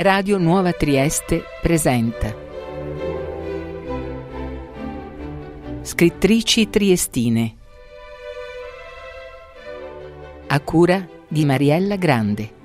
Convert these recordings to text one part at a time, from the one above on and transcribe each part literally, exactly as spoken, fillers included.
Radio Nuova Trieste presenta Scrittrici triestine, a cura di Mariella Grande.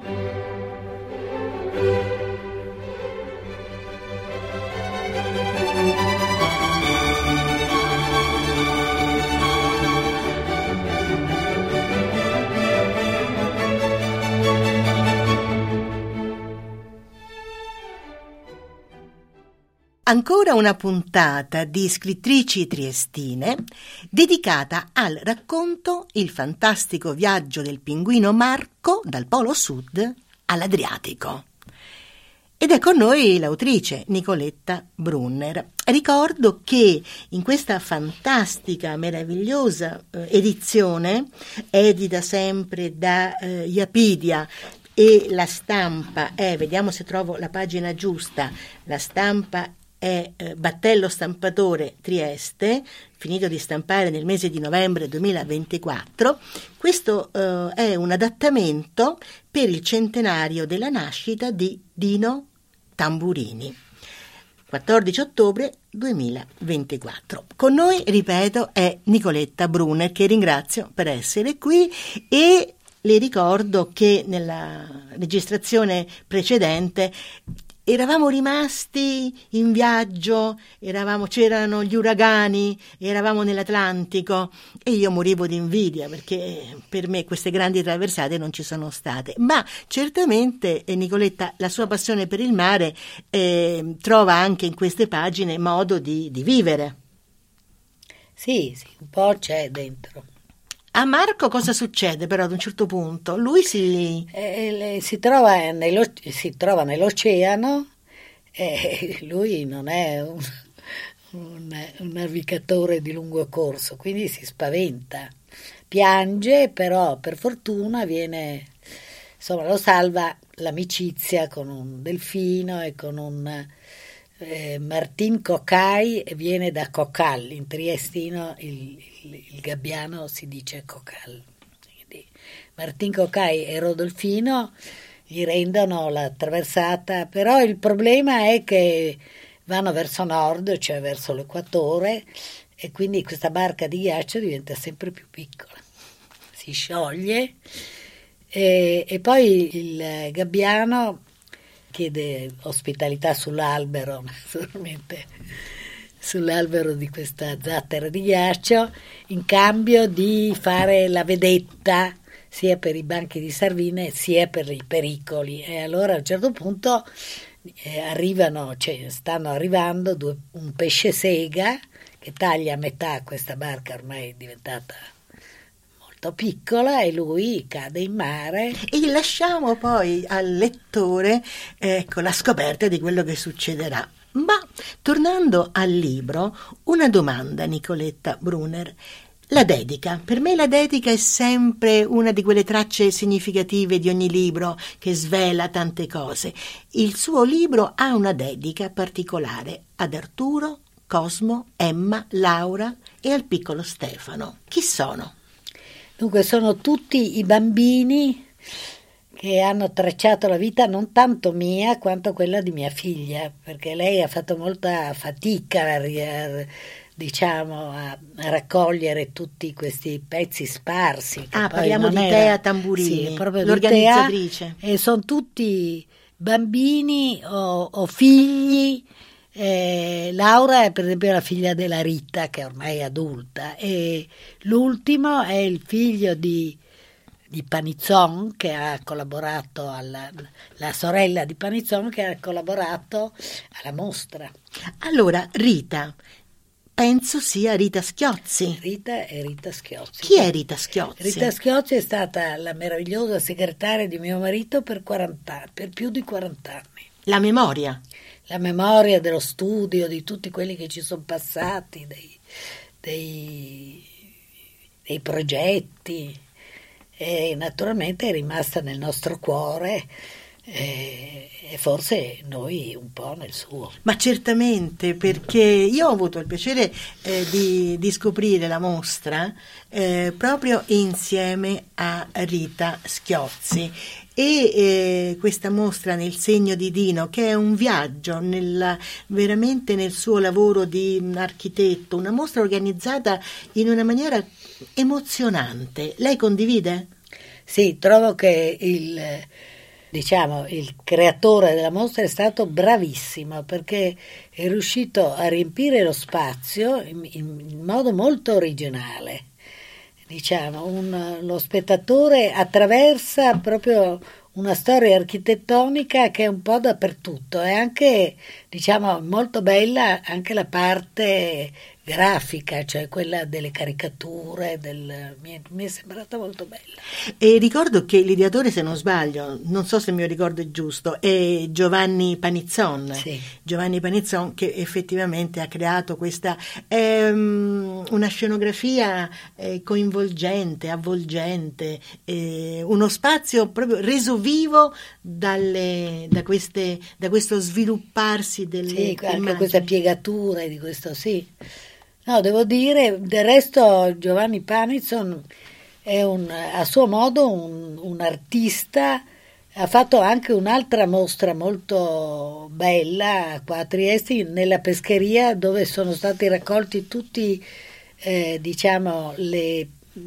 Ancora una puntata di Scrittrici triestine dedicata al racconto Il fantastico viaggio del pinguino Marco dal Polo Sud all'Adriatico. Ed è con noi l'autrice Nicoletta Brunner. Ricordo che in questa fantastica, meravigliosa eh, edizione, edita sempre da eh, Iapidia, e la stampa è, vediamo se trovo la pagina giusta, la stampa è eh, Battello Stampatore Trieste, finito di stampare nel mese di novembre duemilaventiquattro. Questo eh, è un adattamento per il centenario della nascita di Dino Tamburini, quattordici ottobre duemilaventiquattro. Con noi, ripeto, è Nicoletta Brunner, che ringrazio per essere qui, e le ricordo che nella registrazione precedente eravamo rimasti in viaggio, eravamo, c'erano gli uragani, eravamo nell'Atlantico e io morivo di invidia perché per me queste grandi traversate non ci sono state. Ma certamente, eh, Nicoletta, la sua passione per il mare eh, trova anche in queste pagine modo di, di vivere. Sì, sì, un po' c'è dentro. A Marco cosa succede però ad un certo punto? Lui si, eh, si, trova, nello, si trova nell'oceano e lui non è un, un, un navigatore di lungo corso, quindi si spaventa, piange, però per fortuna viene, insomma, lo salva l'amicizia con un delfino e con un eh, Martin Cocai, viene da Cocal, in triestino il, il, il gabbiano si dice Cocal. Quindi Martin Cocai e Rodolfino gli rendono la traversata, però il problema è che vanno verso nord, cioè verso l'equatore, e quindi questa barca di ghiaccio diventa sempre più piccola, si scioglie e, e poi il gabbiano chiede ospitalità sull'albero, naturalmente sull'albero di questa zattera di ghiaccio, in cambio di fare la vedetta sia per i banchi di sardine sia per i pericoli. E allora a un certo punto eh, arrivano, cioè stanno arrivando due, un pesce sega che taglia a metà questa barca ormai diventata molto piccola e lui cade in mare. E lasciamo poi al lettore ecco la scoperta di quello che succederà. Ma tornando al libro, una domanda, Nicoletta Brunner. La dedica. Per me la dedica è sempre una di quelle tracce significative di ogni libro che svela tante cose. Il suo libro ha una dedica particolare ad Arturo, Cosmo, Emma, Laura e al piccolo Stefano. Chi sono? Dunque sono tutti i bambini che hanno tracciato la vita non tanto mia quanto quella di mia figlia, perché lei ha fatto molta fatica a, diciamo, a raccogliere tutti questi pezzi sparsi. Ah, parliamo di era, Tea Tamburini, sì, proprio l'organizzatrice. E sono tutti bambini o, o figli. Eh, Laura è per esempio la figlia della Rita, che ormai è adulta, e l'ultimo è il figlio di di Panizzon, che ha collaborato alla, la sorella di Panizzon che ha collaborato alla mostra. Allora, Rita, penso sia Rita Schiozzi. Rita è Rita Schiozzi. Chi è Rita Schiozzi? Rita Schiozzi è stata la meravigliosa segretaria di mio marito per quaranta, per più di quaranta anni. La memoria. La memoria dello studio, di tutti quelli che ci sono passati, dei, dei, dei progetti. E naturalmente è rimasta nel nostro cuore e, e forse noi un po' nel suo. Ma certamente, perché io ho avuto il piacere eh, di, di scoprire la mostra eh, proprio insieme a Rita Schiozzi. E eh, questa mostra Nel segno di Dino, che è un viaggio nella, veramente nel suo lavoro di architetto, una mostra organizzata in una maniera emozionante. Lei condivide? Sì, trovo che il, diciamo, il creatore della mostra è stato bravissimo, perché è riuscito a riempire lo spazio in, in modo molto originale. Diciamo, un, lo spettatore attraversa proprio una storia architettonica che è un po' dappertutto, è anche, diciamo, molto bella anche la parte grafica, cioè quella delle caricature, del, mi, è, mi è sembrata molto bella. E ricordo che l'ideatore, se non sbaglio, non so se il mio ricordo è giusto, è Giovanni Panizzon. Sì. Giovanni Panizzon, che effettivamente ha creato questa ehm, una scenografia eh, coinvolgente, avvolgente, eh, uno spazio proprio reso vivo dalle, da, queste, da questo svilupparsi delle sì, anche immagini. Questa piegatura di questo, sì. No, devo dire, del resto Giovanni Panizzon è un, a suo modo un, un artista, ha fatto anche un'altra mostra molto bella qua a Trieste, nella pescheria, dove sono stati raccolti tutti, eh, diciamo, le,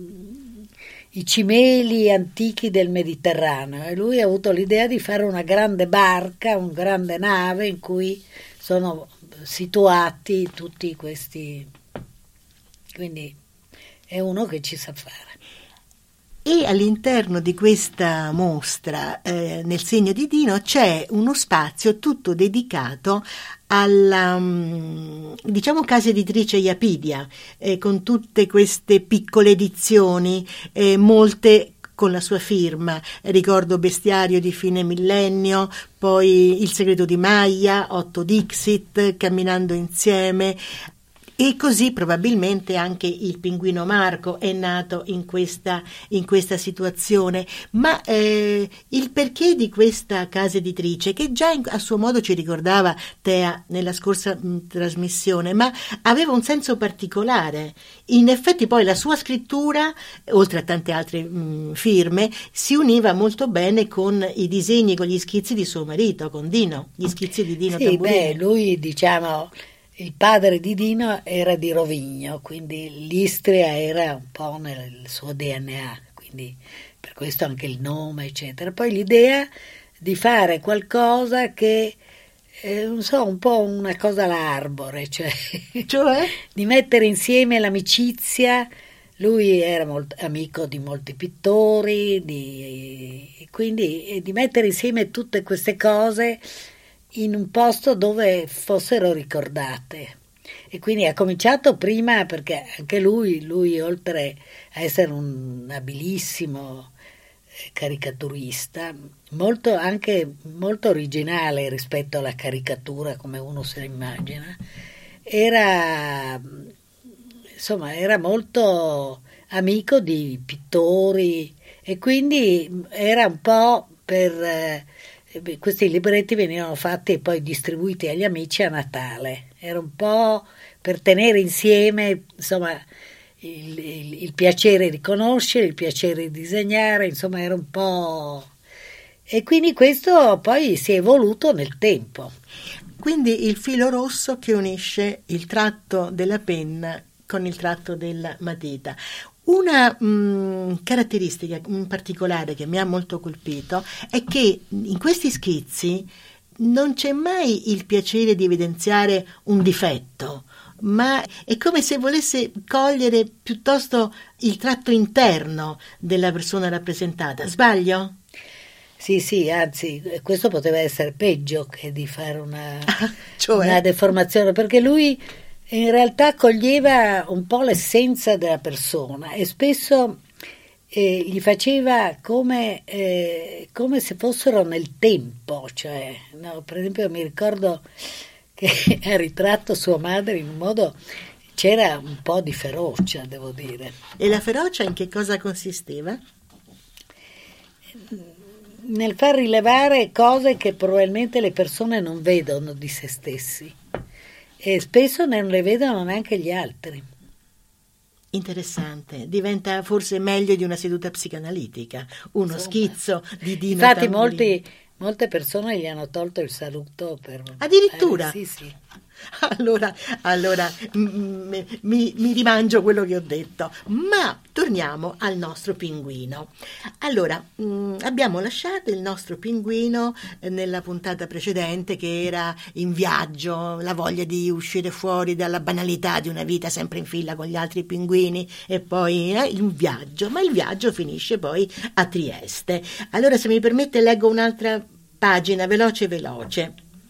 i cimeli antichi del Mediterraneo, e lui ha avuto l'idea di fare una grande barca, una grande nave in cui sono situati tutti questi, quindi è uno che ci sa fare. E all'interno di questa mostra, eh, Nel segno di Dino, c'è uno spazio tutto dedicato alla, diciamo, casa editrice Iapidia, eh, con tutte queste piccole edizioni, eh, molte con la sua firma. Ricordo Bestiario di fine millennio, poi Il segreto di Maya, Otto Dixit, Camminando insieme. E così probabilmente anche Il pinguino Marco è nato in questa, in questa situazione. Ma eh, il perché di questa casa editrice, che già in, a suo modo ci ricordava Tea nella scorsa mh, trasmissione, ma aveva un senso particolare. In effetti poi la sua scrittura, oltre a tante altre mh, firme, si univa molto bene con i disegni, con gli schizzi di suo marito, con Dino, gli schizzi di Dino sì, Tamburini. Beh, lui, diciamo, il padre di Dino era di Rovigno, quindi l'Istria era un po' nel suo D N A, quindi per questo anche il nome, eccetera. Poi l'idea di fare qualcosa che, eh, non so, un po' una cosa all'arbore, cioè, Cioè? di mettere insieme l'amicizia. Lui era molto amico di molti pittori, di, quindi di mettere insieme tutte queste cose in un posto dove fossero ricordate. E quindi ha cominciato prima, perché anche lui, lui oltre a essere un abilissimo caricaturista, molto, anche molto originale rispetto alla caricatura come uno se la immagina, era, insomma, era molto amico di pittori, e quindi era un po' per... questi libretti venivano fatti e poi distribuiti agli amici a Natale. Era un po' per tenere insieme, insomma, il, il, il piacere di conoscere, il piacere di disegnare, insomma, era un po'... E quindi questo poi si è evoluto nel tempo. Quindi il filo rosso che unisce il tratto della penna con il tratto della matita. Una mh, caratteristica in particolare che mi ha molto colpito è che in questi schizzi non c'è mai il piacere di evidenziare un difetto, ma è come se volesse cogliere piuttosto il tratto interno della persona rappresentata. Sbaglio? Sì, sì, anzi, questo poteva essere peggio che di fare una, cioè? una deformazione, perché lui in realtà coglieva un po' l'essenza della persona e spesso eh, gli faceva come, eh, come se fossero nel tempo, cioè, no, per esempio mi ricordo che ha ritratto sua madre in un modo, c'era un po' di ferocia, devo dire. E la ferocia in che cosa consisteva? nel far rilevare cose che probabilmente le persone non vedono di se stessi e spesso non le vedono neanche gli altri. Interessante, diventa forse meglio di una seduta psicanalitica, uno Insomma. schizzo di Dino Infatti Tamburini. molti, molte persone gli hanno tolto il saluto per... Addirittura? Eh, sì, sì. Allora, allora mi, mi, mi rimangio quello che ho detto, ma torniamo al nostro pinguino. Allora, mh, abbiamo lasciato il nostro pinguino eh, nella puntata precedente, che era in viaggio, la voglia di uscire fuori dalla banalità di una vita sempre in fila con gli altri pinguini e poi eh, in viaggio, ma il viaggio finisce poi a Trieste. Allora, se mi permette, leggo un'altra pagina, veloce veloce.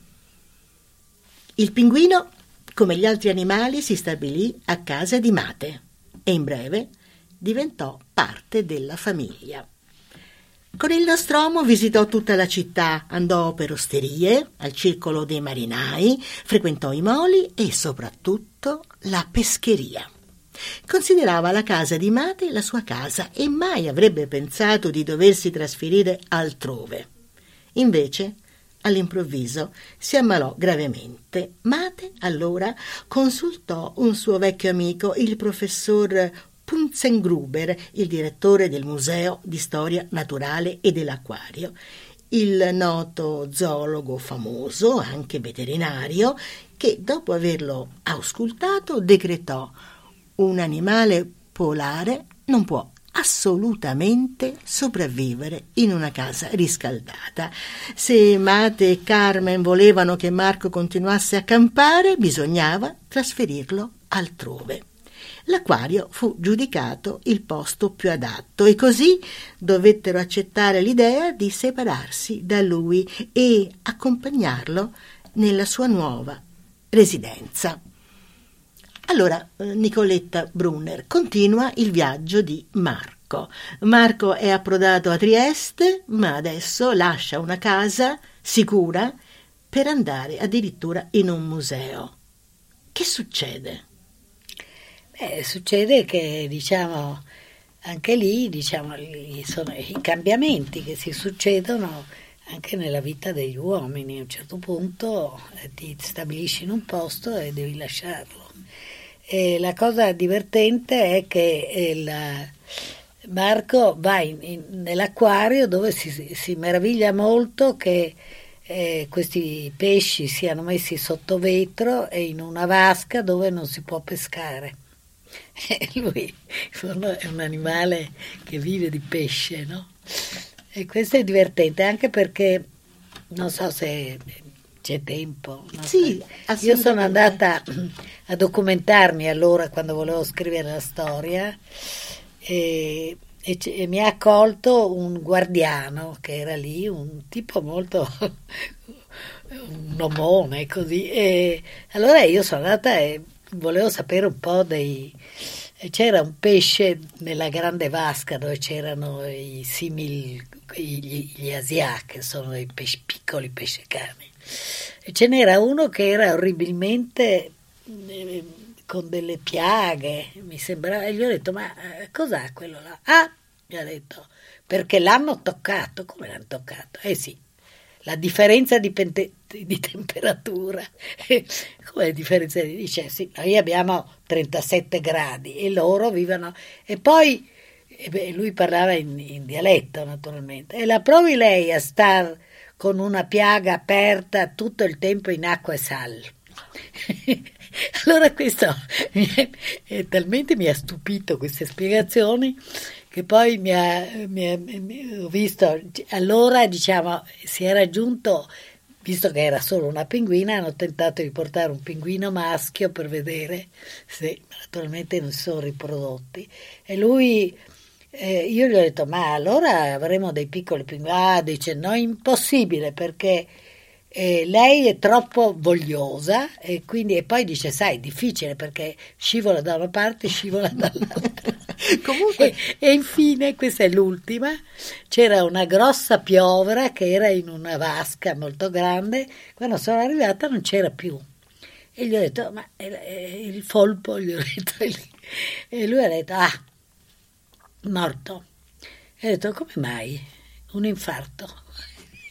Il pinguino, come gli altri animali, si stabilì a casa di Mate e in breve diventò parte della famiglia. Con il Nostromo visitò tutta la città, andò per osterie, al circolo dei marinai, frequentò i moli e soprattutto la pescheria. Considerava la casa di Mate la sua casa e mai avrebbe pensato di doversi trasferire altrove. Invece, all'improvviso si ammalò gravemente. Mate allora consultò un suo vecchio amico, il professor Punzengruber, il direttore del Museo di Storia Naturale e dell'Acquario, il noto zoologo famoso, anche veterinario, che dopo averlo auscultato decretò: un animale polare non può assolutamente sopravvivere in una casa riscaldata. Se Mate e Carmen volevano che Marco continuasse a campare, bisognava trasferirlo altrove. L'acquario fu giudicato il posto più adatto e così dovettero accettare l'idea di separarsi da lui e accompagnarlo nella sua nuova residenza. Allora, Nicoletta Brunner continua il viaggio di Marco. Marco è approdato a Trieste, ma adesso lascia una casa sicura per andare addirittura in un museo. Che succede? Beh, succede che, diciamo, anche lì, diciamo, sono i cambiamenti che si succedono anche nella vita degli uomini. A un certo punto ti stabilisci in un posto e devi lasciarlo. E la cosa divertente è che il Marco va in, in, nell'acquario dove si, si meraviglia molto che eh, questi pesci siano messi sotto vetro e in una vasca dove non si può pescare. E lui è un animale che vive di pesce, no? E questo è divertente anche perché non so se c'è tempo. No? Sì, io sono andata a documentarmi allora quando volevo scrivere la storia e, e, e mi ha accolto un guardiano che era lì, un tipo molto un omone così, e allora io sono andata e volevo sapere un po' dei... C'era un pesce nella grande vasca dove c'erano i simili, gli, gli asià, che sono i pesci, piccoli pescecani. E ce n'era uno che era orribilmente eh, con delle piaghe, mi sembrava, e gli ho detto: ma eh, cos'ha quello là? Ah, mi ha detto, perché l'hanno toccato. Come l'hanno toccato? Eh sì, la differenza di, pente, di temperatura. Come la differenza? Dice sì, noi abbiamo trentasette gradi e loro vivono, e poi e beh, lui parlava in, in dialetto naturalmente, e la provi lei a star con una piaga aperta tutto il tempo in acqua e sal. Allora questo mi è, è, talmente mi ha stupito queste spiegazioni che poi mi ha, mi ha, mi, ho visto, allora diciamo si è raggiunto, visto che era solo una pinguina, hanno tentato di portare un pinguino maschio per vedere se naturalmente non si sono riprodotti, e lui Eh, io gli ho detto: ma allora avremo dei piccoli pinguini? Ah, dice no, impossibile, perché eh, lei è troppo vogliosa, e quindi, e poi dice sai, difficile perché scivola da una parte, scivola dall'altra. Comunque e, e infine, questa è l'ultima, c'era una grossa piovra che era in una vasca molto grande, quando sono arrivata non c'era più, e gli ho detto: ma eh, il folpo, gli ho detto, e lui ha detto: ah, morto. E ho detto: come mai? Un infarto.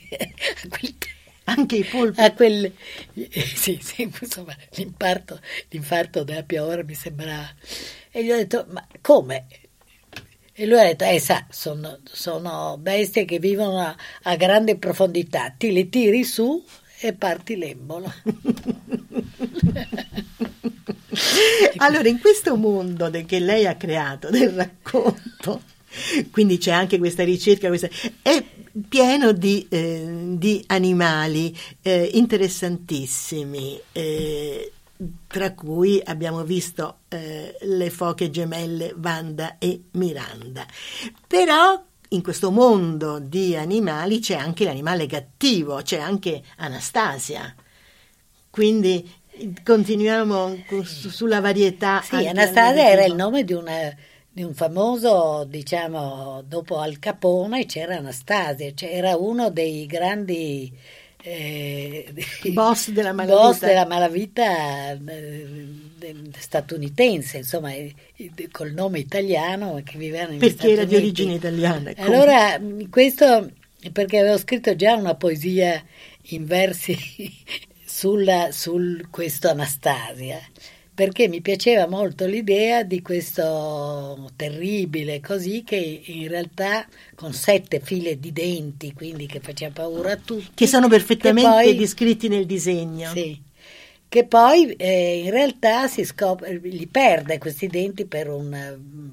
a quel tempo. Anche i polpi? A quel, sì, sì, insomma, l'infarto, l'infarto della piovra mi sembrava. E gli ho detto, ma come? E lui ha detto, eh sa, sono, sono bestie che vivono a, a grande profondità, ti le tiri su e parti l'embolo. Allora, in questo mondo de- che lei ha creato del racconto, quindi c'è anche questa ricerca, questa, è pieno di, eh, di animali eh, interessantissimi, eh, tra cui abbiamo visto eh, le foche gemelle Wanda e Miranda. Però in questo mondo di animali c'è anche l'animale cattivo, c'è anche Anastasia. Quindi continuiamo su, sulla varietà. Sì, Anastasia era il nome di una di un famoso, diciamo, dopo Al Capone c'era Anastasia, c'era uno dei grandi eh, boss della malavita, boss della malavita eh, statunitense, insomma, eh, col nome italiano che viveva negli perché Stati era Uniti. Di origine italiana. Allora, questo perché avevo scritto già una poesia in versi sulla, sul questo Anastasia, perché mi piaceva molto l'idea di questo terribile così che in realtà con sette file di denti, quindi che faceva paura a tutti. Che sono perfettamente che poi, descritti nel disegno. Sì, che poi eh, in realtà si scopre, li perde questi denti per un...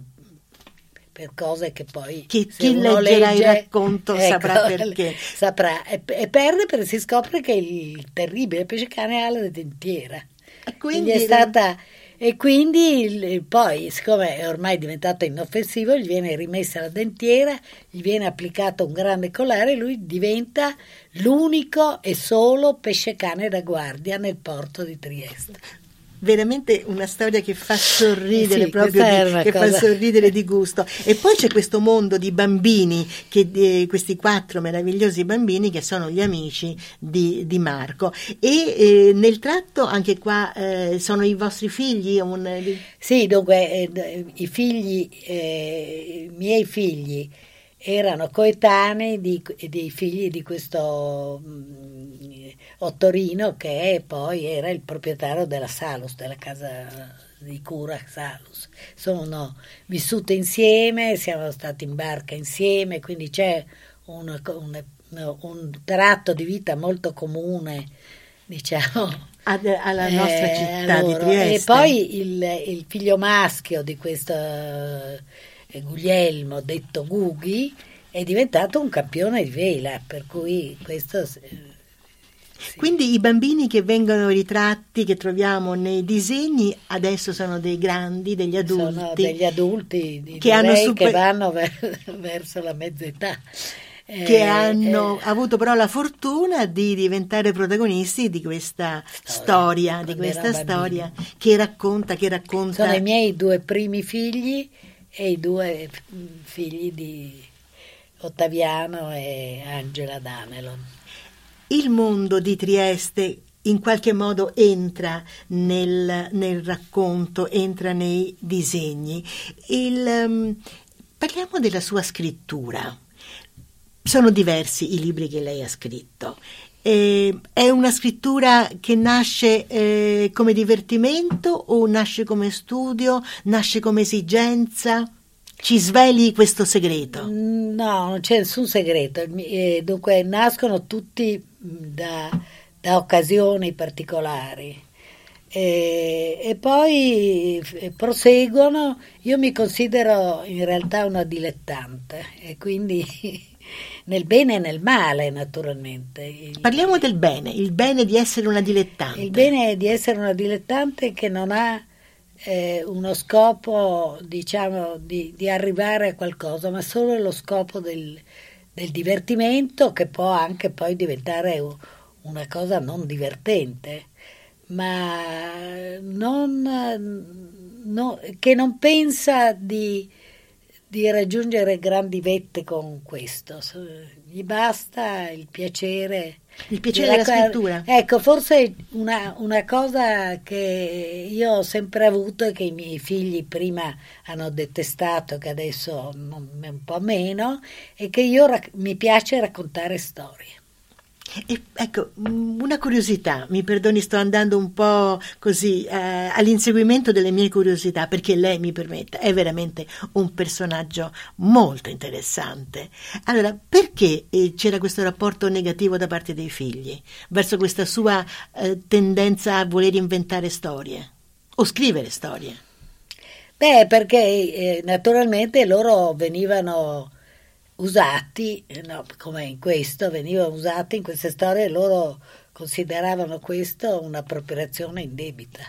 per cose che poi chi, chi leggerà legge, il racconto ecco, saprà perché saprà e, e perde perché si scopre che il terribile pesce cane ha la dentiera. Quindi, quindi è stata e quindi il, poi siccome è ormai diventato inoffensivo gli viene rimessa la dentiera, gli viene applicato un grande collare e lui diventa l'unico e solo pesce cane da guardia nel porto di Trieste. Veramente una storia che fa sorridere, sì, proprio di, che cosa... fa sorridere di gusto. E poi c'è questo mondo di bambini, che, eh, questi quattro meravigliosi bambini che sono gli amici di, di Marco. E eh, nel tratto anche qua eh, sono i vostri figli? Un... Sì, dunque eh, i figli, eh, i miei figli erano coetanei di, dei figli di questo mh, Ottorino che poi era il proprietario della Salus, della casa di cura Salus. Sono vissute insieme, siamo stati in barca insieme, quindi c'è un, un, un tratto di vita molto comune, diciamo, alla nostra eh, città loro. di Trieste. E poi il, il figlio maschio di questo Guglielmo, detto Gughi, è diventato un campione di vela, per cui questo... Sì. Quindi i bambini che vengono ritratti, che troviamo nei disegni, adesso sono dei grandi, degli adulti. Sono degli adulti che, che, hanno super... che vanno ver- verso la mezza età. Che eh, hanno eh, avuto però la fortuna di diventare protagonisti di questa storia, storia di questa storia che racconta, che racconta. Sono i miei due primi figli e i due figli di Ottaviano e Angela D'Anelon. Il mondo di Trieste in qualche modo entra nel, nel racconto, entra nei disegni. Il, um, parliamo della sua scrittura. Sono diversi i libri che lei ha scritto. Eh, è una scrittura che nasce eh, come divertimento o nasce come studio, nasce come esigenza? Ci sveli questo segreto? No, non c'è nessun segreto. Eh, dunque nascono tutti da, da occasioni particolari. E, e poi proseguono. Io mi considero in realtà una dilettante e quindi nel bene e nel male, naturalmente. Il, Parliamo del bene, il bene di essere una dilettante. Il bene di essere una dilettante che non ha eh, uno scopo, diciamo, di, di arrivare a qualcosa, ma solo lo scopo del, del divertimento, che può anche poi diventare una cosa non divertente, ma non, no, che non pensa di, di raggiungere grandi vette con questo. Gli basta il piacere. Il piacere della scrittura. Ecco, forse una, una cosa che io ho sempre avuto e che i miei figli prima hanno detestato, che adesso non, un po' meno, è che io rac- mi piace raccontare storie. E, ecco, una curiosità, mi perdoni, sto andando un po' così eh, all'inseguimento delle mie curiosità, perché lei, mi permetta, è veramente un personaggio molto interessante. Allora, perché eh, c'era questo rapporto negativo da parte dei figli verso questa sua eh, tendenza a voler inventare storie o scrivere storie? Beh, perché eh, naturalmente loro venivano usati, no, come in questo, venivano usati in queste storie, loro consideravano questo un'appropriazione indebita.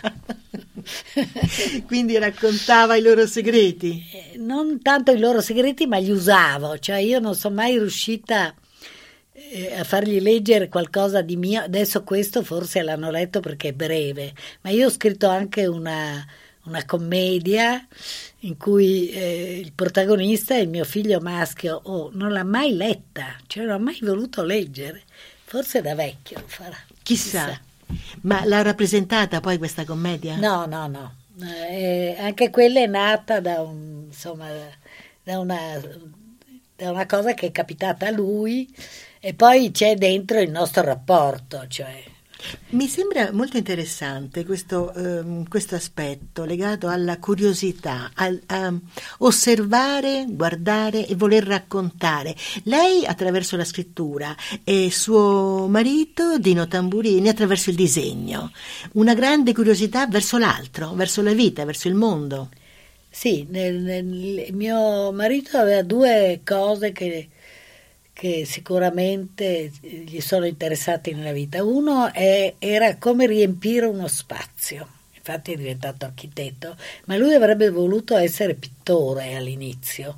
Quindi raccontava i loro segreti? Eh, non tanto i loro segreti, ma li usavo, cioè io non sono mai riuscita eh, a fargli leggere qualcosa di mio. Adesso questo forse l'hanno letto perché è breve, ma io ho scritto anche una, una commedia in cui eh, il protagonista è il mio figlio maschio. Oh, non l'ha mai letta, cioè non l'ha mai voluto leggere, forse da vecchio lo farà. Chissà. Chissà. Ma l'ha rappresentata poi questa commedia? No, no, no, eh, anche quella è nata da, un, insomma, da, una, da una cosa che è capitata a lui, e poi c'è dentro il nostro rapporto, cioè. Mi sembra molto interessante questo, ehm, questo aspetto legato alla curiosità, al, a osservare, guardare e voler raccontare. Lei attraverso la scrittura e suo marito Dino Tamburini attraverso il disegno. Una grande curiosità verso l'altro, verso la vita, verso il mondo. Sì, nel, nel, mio marito aveva due cose che che sicuramente gli sono interessati nella vita. Uno è, era come riempire uno spazio, infatti è diventato architetto, ma lui avrebbe voluto essere pittore all'inizio.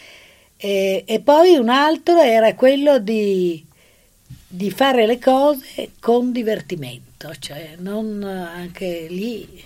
E, e poi un altro era quello di, di fare le cose con divertimento, cioè non anche lì.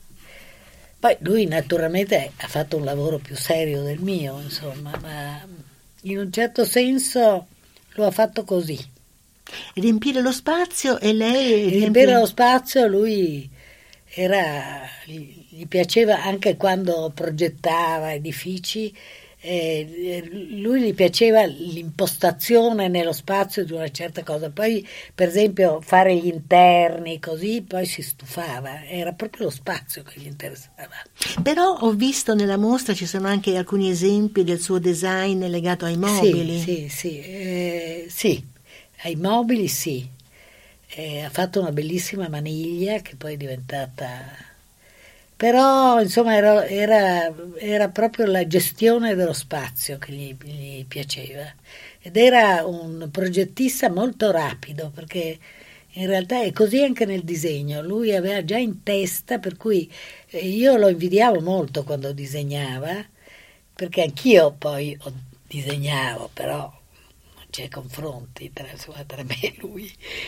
Poi lui naturalmente ha fatto un lavoro più serio del mio, insomma, ma in un certo senso lo ha fatto così. Riempire lo spazio e lei... Riempire lo spazio, lui era, gli, gli piaceva anche quando progettava edifici, eh, lui gli piaceva l'impostazione nello spazio di una certa cosa. Poi per esempio fare gli interni così, poi si stufava, era proprio lo spazio che gli interessava. Però ho visto nella mostra ci sono anche alcuni esempi del suo design legato ai mobili. Sì, sì, sì, eh, sì. Ai mobili sì. Eh, ha fatto una bellissima maniglia che poi è diventata... Però insomma era, era, era proprio la gestione dello spazio che gli, gli piaceva, ed era un progettista molto rapido, perché in realtà è così anche nel disegno, lui aveva già in testa, per cui io lo invidiavo molto quando disegnava, perché anch'io poi disegnavo, però non c'è confronti tra, insomma, tra me e lui.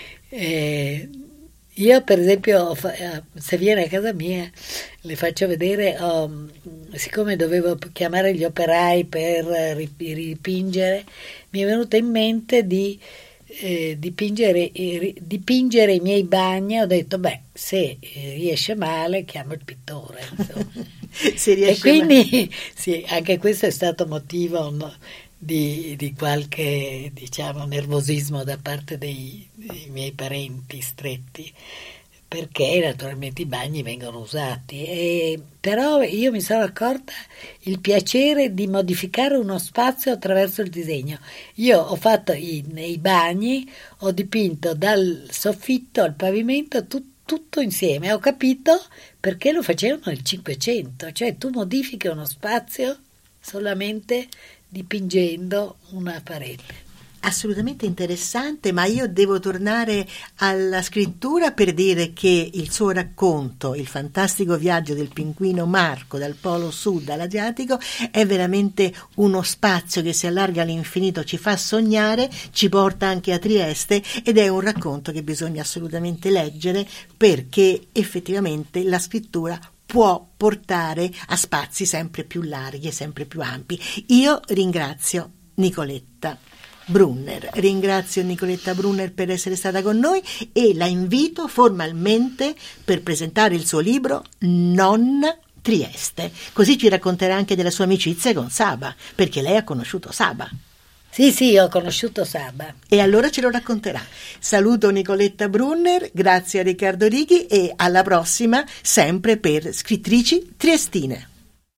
E io per esempio, se viene a casa mia, le faccio vedere, oh, siccome dovevo chiamare gli operai per ripingere, mi è venuto in mente di eh, dipingere, eh, dipingere i miei bagni. Ho detto, beh, se riesce male chiamo il pittore, se riesce e quindi sì, anche questo è stato motivo, no, Di, di qualche, diciamo, nervosismo da parte dei, dei miei parenti stretti, perché naturalmente i bagni vengono usati, e, però io mi sono accorta il piacere di modificare uno spazio attraverso il disegno. Io ho fatto i, nei bagni, ho dipinto dal soffitto al pavimento tutto tutto insieme, ho capito perché lo facevano nel Cinquecento, cioè tu modifichi uno spazio solamente dipingendo una parete. Assolutamente interessante, ma io devo tornare alla scrittura per dire che il suo racconto, Il fantastico viaggio del pinguino Marco dal Polo Sud all'Adriatico, è veramente uno spazio che si allarga all'infinito, ci fa sognare, ci porta anche a Trieste, ed è un racconto che bisogna assolutamente leggere, perché effettivamente la scrittura può portare a spazi sempre più larghi e sempre più ampi. Io ringrazio Nicoletta Brunner, ringrazio Nicoletta Brunner per essere stata con noi e la invito formalmente per presentare il suo libro Non Trieste, così ci racconterà anche della sua amicizia con Saba, perché lei ha conosciuto Saba. Sì, sì, ho conosciuto Saba. E allora ce lo racconterà. Saluto Nicoletta Brunner, grazie a Riccardo Righi e alla prossima, sempre per Scrittrici Triestine.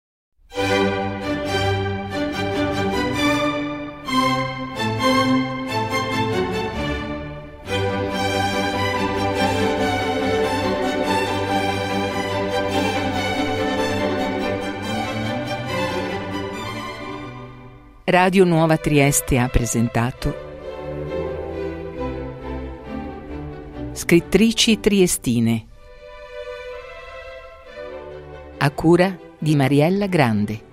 Radio Nuova Trieste ha presentato Scrittrici Triestine, a cura di Mariella Grande.